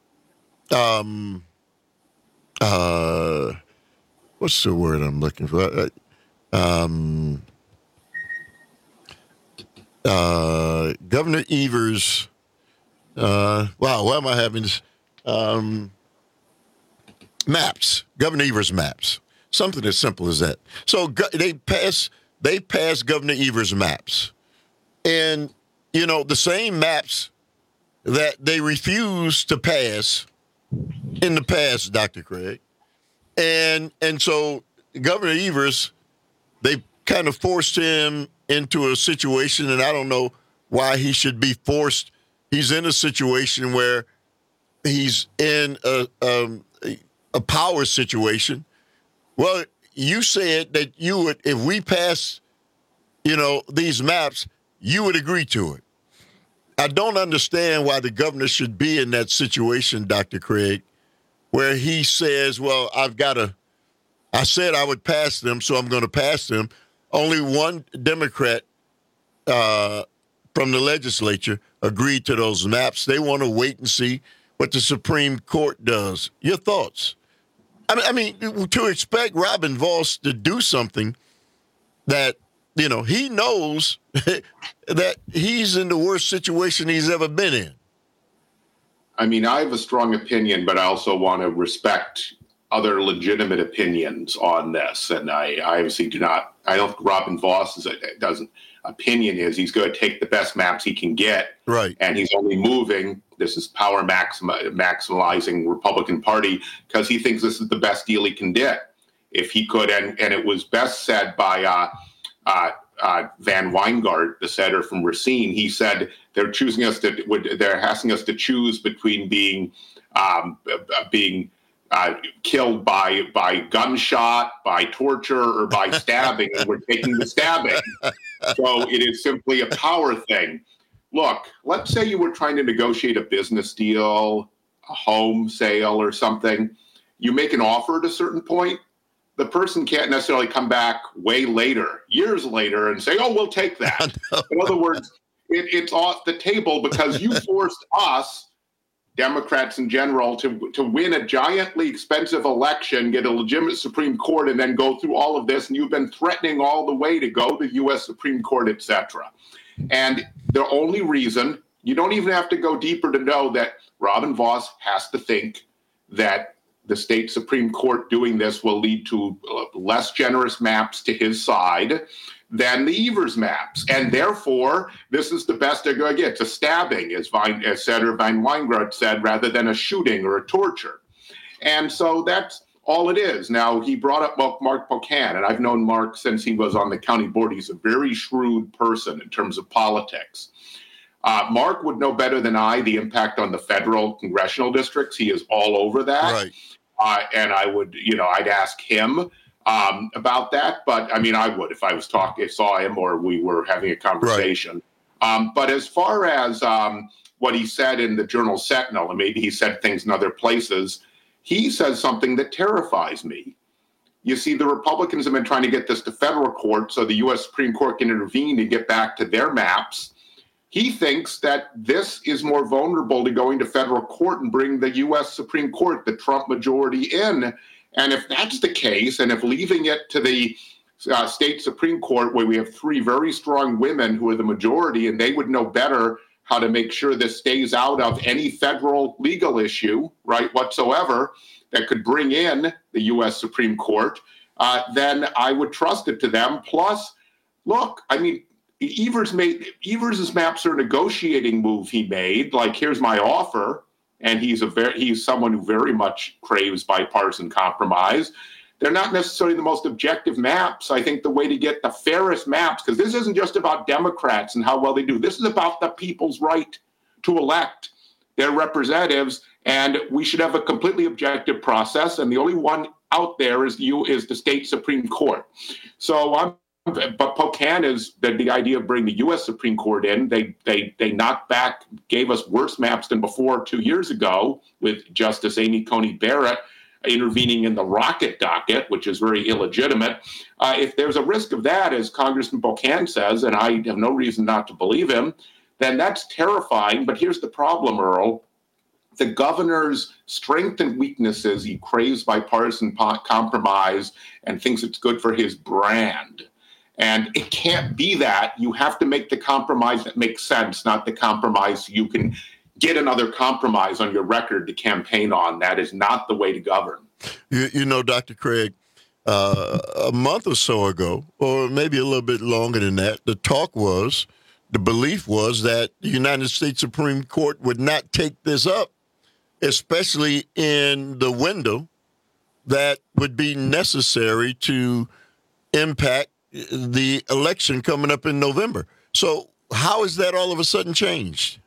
what's the word I'm looking for? Governor Evers' why am I having this? Maps, Governor Evers' maps, something as simple as that. So they passed Governor Evers' maps, and the same maps that they refused to pass in the past, Dr. Craig, and so Governor Evers, they kind of forced him into a situation, and I don't know why he should be forced. He's in a situation where he's in a power situation. Well, you said that you would, if we pass, these maps, you would agree to it. I don't understand why the governor should be in that situation, Dr. Craig, where he says, well, I said I would pass them, so I'm going to pass them. Only one Democrat from the legislature agreed to those maps. They want to wait and see what the Supreme Court does. Your thoughts? I mean, to expect Robin Vos to do something that, he knows that he's in the worst situation he's ever been in. I mean, I have a strong opinion, but I also want to respect other legitimate opinions on this. And I obviously I don't think Robin Vos opinion is he's going to take the best maps he can get. Right. And he's only moving. This is power maximizing Republican Party because he thinks this is the best deal he can get. If he could, and it was best said by Van Weingart, the senator from Racine. He said they're asking us to choose between being killed by gunshot, by torture, or by stabbing, and we're taking the stabbing. So it is simply a power thing. Look, let's say you were trying to negotiate a business deal, a home sale or something. You make an offer at a certain point. The person can't necessarily come back way later, years later, and say, oh, we'll take that. In other words, it's off the table because you forced us, Democrats in general, to win a giantly expensive election, get a legitimate Supreme Court, and then go through all of this. And you've been threatening all the way to go to the U.S. Supreme Court, et cetera. And the only reason, you don't even have to go deeper to know that Robin Vos has to think that the state Supreme Court doing this will lead to less generous maps to his side than the Evers maps. And therefore, this is the best they're going to get. It's a stabbing, as Senator Van Weingarten said, rather than a shooting or a torture. And so that's all it is. Now, he brought up Mark Pocan, and I've known Mark since he was on the county board. He's a very shrewd person in terms of politics. Mark would know better than I the impact on the federal congressional districts. He is all over that. Right. And I would, I'd ask him about that. But I mean, I would if I saw him or we were having a conversation. Right. But as far as what he said in the Journal Sentinel, and maybe he said things in other places, he says something that terrifies me. You see, the Republicans have been trying to get this to federal court so the U.S. Supreme Court can intervene and get back to their maps. He thinks that this is more vulnerable to going to federal court and bring the U.S. Supreme Court, the Trump majority, in. And if that's the case, and if leaving it to the state Supreme Court, where we have three very strong women who are the majority, and they would know better how to make sure this stays out of any federal legal issue, right, whatsoever, that could bring in the U.S. Supreme Court, then I would trust it to them. Plus, look, I mean, Evers's maps are a negotiating move he made. Like, here's my offer, and he's someone who very much craves bipartisan compromise. They're not necessarily the most objective maps. I think the way to get the fairest maps, because this isn't just about Democrats and how well they do. This is about the people's right to elect their representatives, and we should have a completely objective process. And the only one out there is the state Supreme Court. But Pocan is the idea of bringing the U.S. Supreme Court in. They knocked back, gave us worse maps than before 2 years ago with Justice Amy Coney Barrett intervening in the Rocket docket, which is very illegitimate. If there's a risk of that, as Congressman Pocan says, and I have no reason not to believe him, then that's terrifying. But here's the problem, Earl. The governor's strengths and weaknesses, he craves bipartisan compromise and thinks it's good for his brand. And it can't be that. You have to make the compromise that makes sense, not the compromise you can get another compromise on your record to campaign on. That is not the way to govern. You know, Dr. Craig, a month or so ago, or maybe a little bit longer than that, the belief was that the United States Supreme Court would not take this up, especially in the window that would be necessary to impact the election coming up in November. So how is that all of a sudden changed?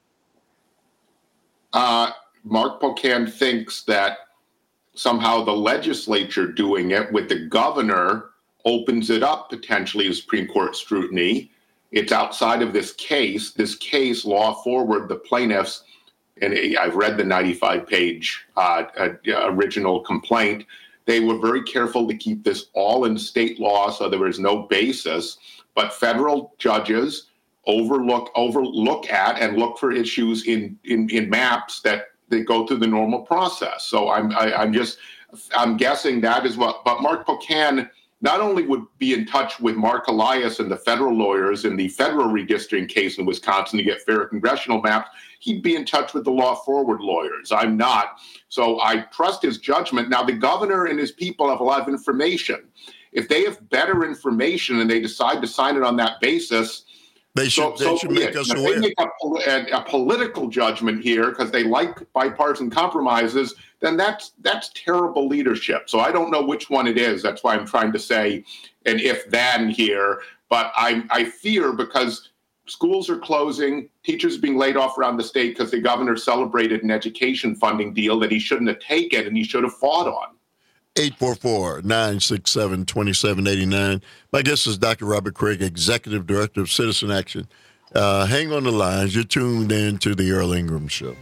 Mark Pocan thinks that somehow the legislature doing it with the governor opens it up potentially to Supreme Court scrutiny. It's outside of this case. This case, Law Forward, the plaintiffs, and I've read the 95-page original complaint, they were very careful to keep this all in state law, so there was no basis. But federal judges overlook at and look for issues in maps that they go through the normal process. So I'm guessing that is what. But Mark Pocan not only would be in touch with Mark Elias and the federal lawyers in the federal redistricting case in Wisconsin to get fair congressional maps, he'd be in touch with the Law Forward lawyers. I'm not. So I trust his judgment. Now, the governor and his people have a lot of information. If they have better information and they decide to sign it on that basis, they should make us aware. If they make a political judgment here because they like bipartisan compromises, then that's terrible leadership. So I don't know which one it is. That's why I'm trying to say an if-then here. But I fear, because schools are closing, teachers are being laid off around the state because the governor celebrated an education funding deal that he shouldn't have taken and he should have fought on. 844-967-2789. My guest is Dr. Robert Craig, Executive Director of Citizen Action. Hang on the lines. You're tuned in to the Earl Ingram Show.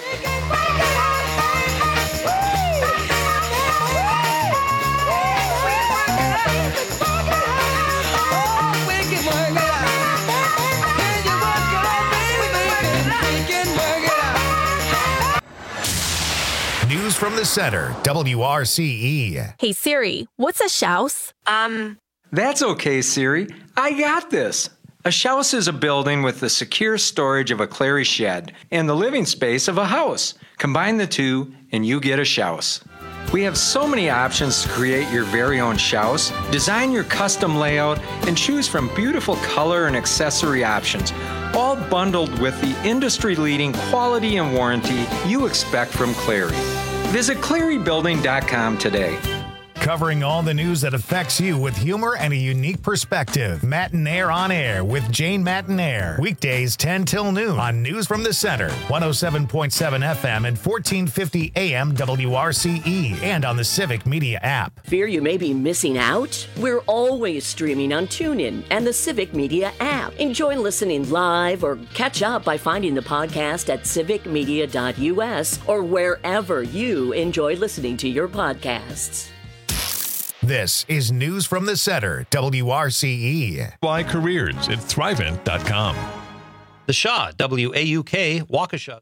News from the center, WRCE. Hey Siri, what's a shouse? That's okay, Siri. I got this. A shouse is a building with the secure storage of a clary shed and the living space of a house. Combine the two and you get a shouse. We have so many options to create your very own house, design your custom layout, and choose from beautiful color and accessory options, all bundled with the industry-leading quality and warranty you expect from Clary. Visit ClaryBuilding.com today. Covering all the news that affects you with humor and a unique perspective. Matinaire on Air with Jane Matinaire. Weekdays 10 till noon on News from the Center. 107.7 FM and 1450 AM WRCE. And on the Civic Media app. Fear you may be missing out? We're always streaming on TuneIn and the Civic Media app. Enjoy listening live or catch up by finding the podcast at civicmedia.us or wherever you enjoy listening to your podcasts. This is News from the Center, WRCE. Fly careers at Thrivent.com. The Shaw, WAUK, Waukesha.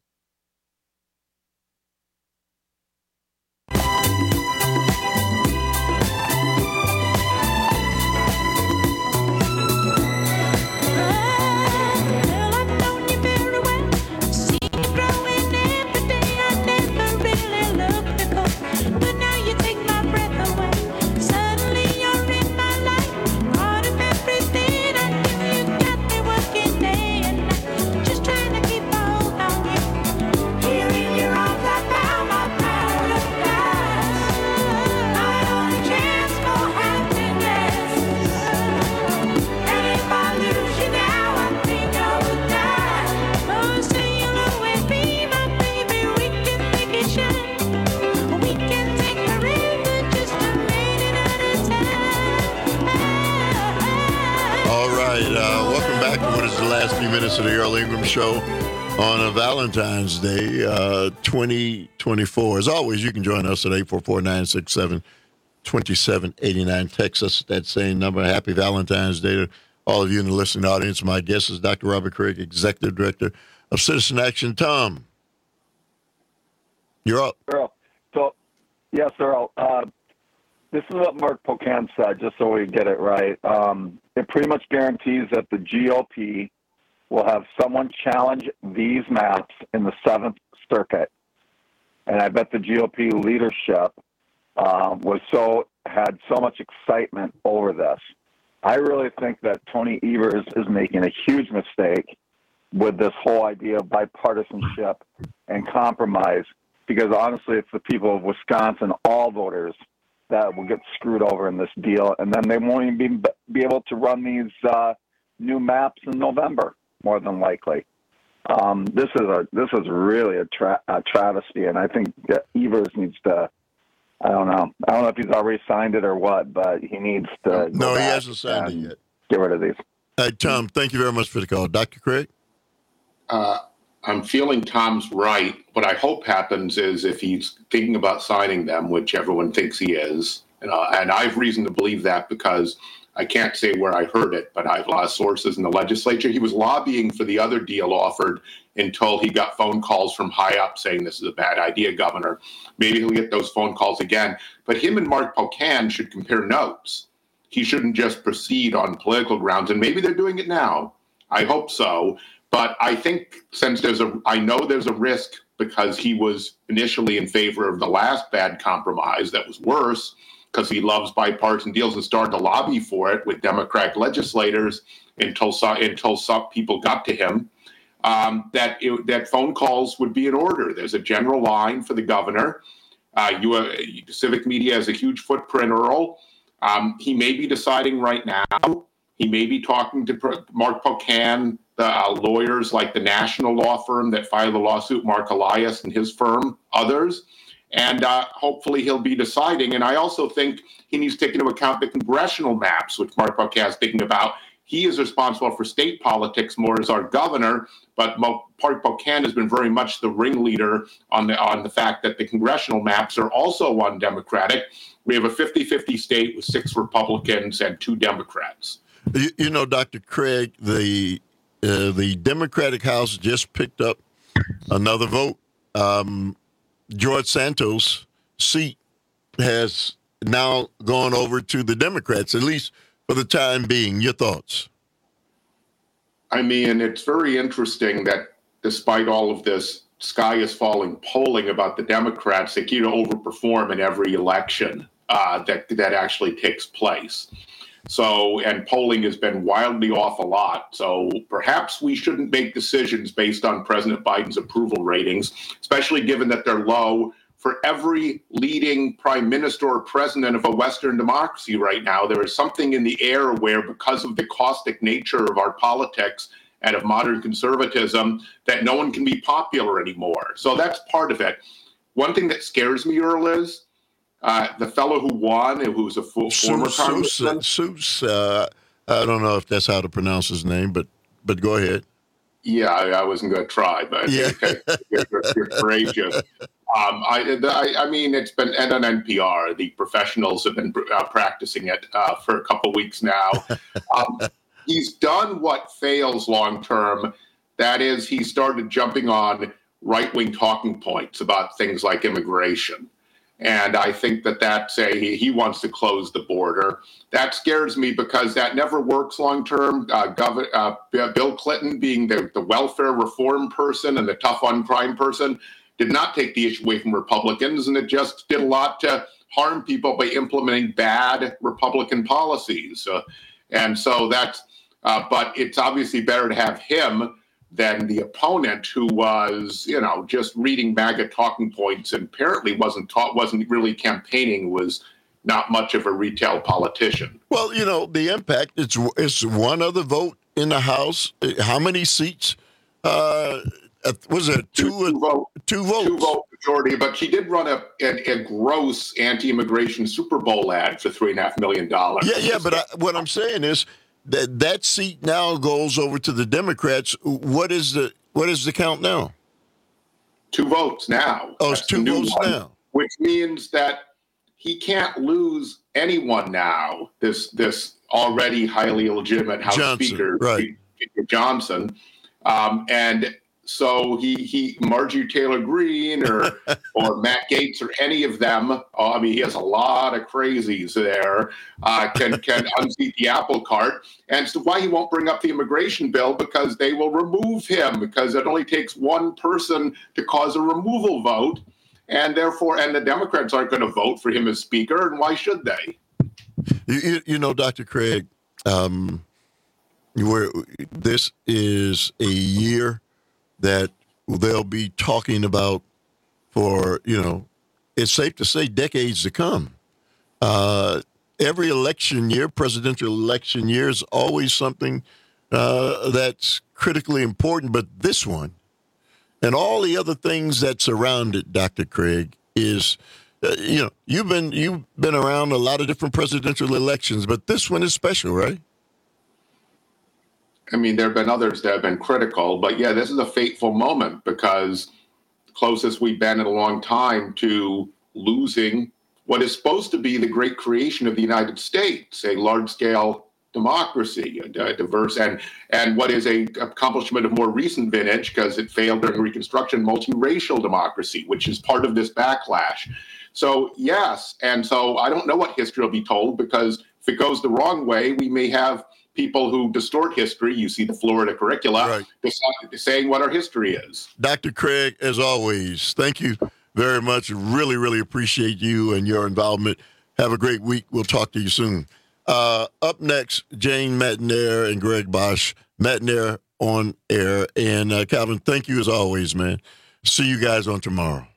Last few minutes of the Earl Ingram Show on a Valentine's Day, 2024. As always, you can join us at 844-967-2789. Text us at that same number. Happy Valentine's Day to all of you in the listening audience. My guest is Dr. Robert Craig, Executive Director of Citizen Action. Tom, you're up. Earl. So, yes, Earl. This is what Mark Pocan said, just so we get it right. It pretty much guarantees that the GOP will have someone challenge these maps in the 7th Circuit. And I bet the GOP leadership had so much excitement over this. I really think that Tony Evers is making a huge mistake with this whole idea of bipartisanship and compromise, because honestly, it's the people of Wisconsin, all voters, that will get screwed over in this deal, and then they won't even be able to run these new maps in November, more than likely. This is really a travesty, and I think that Evers needs to. I don't know if he's already signed it or what, but he needs to. No, he hasn't signed it yet. Get rid of these. Tom, thank you very much for the call, Dr. Craig. I'm feeling Tom's right. What I hope happens is if he's thinking about signing them, which everyone thinks he is, and I have reason to believe that because I can't say where I heard it, but I have a lot of sources in the legislature. He was lobbying for the other deal offered until he got phone calls from high up saying this is a bad idea, Governor. Maybe he'll get those phone calls again. But him and Mark Pocan should compare notes. He shouldn't just proceed on political grounds, and maybe they're doing it now. I hope so. But I think since I know there's a risk because he was initially in favor of the last bad compromise that was worse because he loves bipartisan deals and started to lobby for it with Democratic legislators until some people got to him, that phone calls would be in order. There's a general line for the governor. Civic Media has a huge footprint, Earl. He may be deciding right now. He may be talking to Mark Pocan, the lawyers like the national law firm that filed the lawsuit, Mark Elias and his firm, others. And hopefully he'll be deciding. And I also think he needs to take into account the congressional maps, which Mark Pocan is thinking about. He is responsible for state politics more as our governor, but Mark Pocan has been very much the ringleader on the fact that the congressional maps are also undemocratic. We have a 50-50 state with 6 Republicans and 2 Democrats. You know, Dr. Craig, the Democratic House just picked up another vote. George Santos' seat has now gone over to the Democrats, at least for the time being. Your thoughts? I mean, it's very interesting that despite all of this, sky is falling polling about the Democrats. They keep to overperform in every election that actually takes place. So, and polling has been wildly off a lot. So perhaps we shouldn't make decisions based on President Biden's approval ratings, especially given that they're low for every leading prime minister or president of a Western democracy right now. There is something in the air where, because of the caustic nature of our politics and of modern conservatism, that no one can be popular anymore. So that's part of it. One thing that scares me, Earl, is the fellow who won, who's a former congressman. I don't know if that's how to pronounce his name, but go ahead. Yeah, I wasn't going to try, but yeah. You're courageous. I mean, it's been and on NPR. The professionals have been practicing it for a couple weeks now. He's done what fails long term. That is, he started jumping on right-wing talking points about things like immigration. And I think that's he wants to close the border. That scares me because that never works long term. Bill Clinton, being the welfare reform person and the tough on crime person, did not take the issue away from Republicans, and it just did a lot to harm people by implementing bad Republican policies. And so that's, but it's obviously better to have him than the opponent who was, just reading MAGA talking points and apparently wasn't really campaigning, was not much of a retail politician. Well, the impact, it's one other vote in the House. How many seats? Was it two votes? Two-vote majority, but she did run a gross anti-immigration Super Bowl ad for $3.5 million. Yeah, but what I'm saying is that seat now goes over to the Democrats. What is the count now? 2 votes now. Oh, it's 2 votes now. Which means that he can't lose anyone now, this already highly illegitimate House Speaker, right. Speaker Johnson. And so he Marjorie Taylor Greene or Matt Gaetz or any of them, he has a lot of crazies there, can unseat the apple cart. And so why he won't bring up the immigration bill, because they will remove him, because it only takes one person to cause a removal vote. And therefore, the Democrats aren't going to vote for him as Speaker, and why should they? Dr. Craig, this is a year that they'll be talking about for, it's safe to say, decades to come. Every election year, presidential election year, is always something that's critically important. But this one, and all the other things that surround it, Dr. Craig, is, you've been around a lot of different presidential elections, but this one is special, right? I mean, there have been others that have been critical, but yeah, this is a fateful moment, because the closest we've been in a long time to losing what is supposed to be the great creation of the United States, a large-scale democracy, a diverse, and what is a accomplishment of more recent vintage, because it failed during Reconstruction, multiracial democracy, which is part of this backlash. So yes, and so I don't know what history will be told, because if it goes the wrong way, we may have people who distort history. You see the Florida curricula, right, saying what our history is. Dr. Craig, as always, thank you very much. Really, really appreciate you and your involvement. Have a great week. We'll talk to you soon. Up next, Jane Matenaer and Greg Bosch. Matenaer on air. And Calvin, thank you as always, man. See you guys on tomorrow.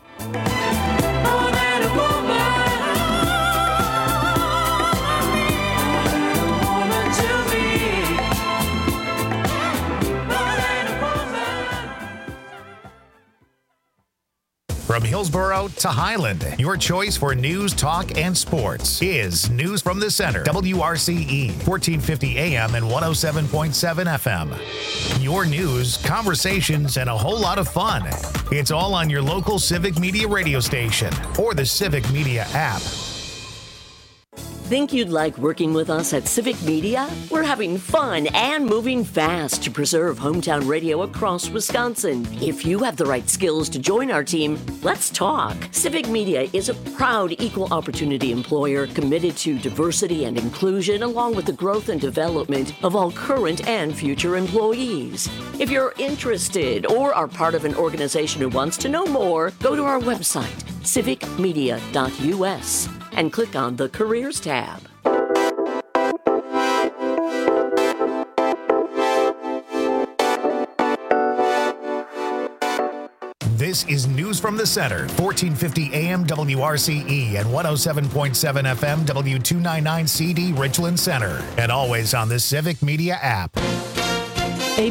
From Hillsborough to Highland, your choice for news, talk, and sports is News from the Center. WRCE, 1450 AM and 107.7 FM. Your news, conversations, and a whole lot of fun. It's all on your local Civic Media radio station or the Civic Media app. Think you'd like working with us at Civic Media? We're having fun and moving fast to preserve hometown radio across Wisconsin. If you have the right skills to join our team, let's talk. Civic Media is a proud equal opportunity employer committed to diversity and inclusion, along with the growth and development of all current and future employees. If you're interested or are part of an organization who wants to know more, go to our website, civicmedia.us, and click on the Careers tab. This is News from the Center, 1450 AM WRCE and 107.7 FM W299CD Richland Center, and always on the Civic Media app.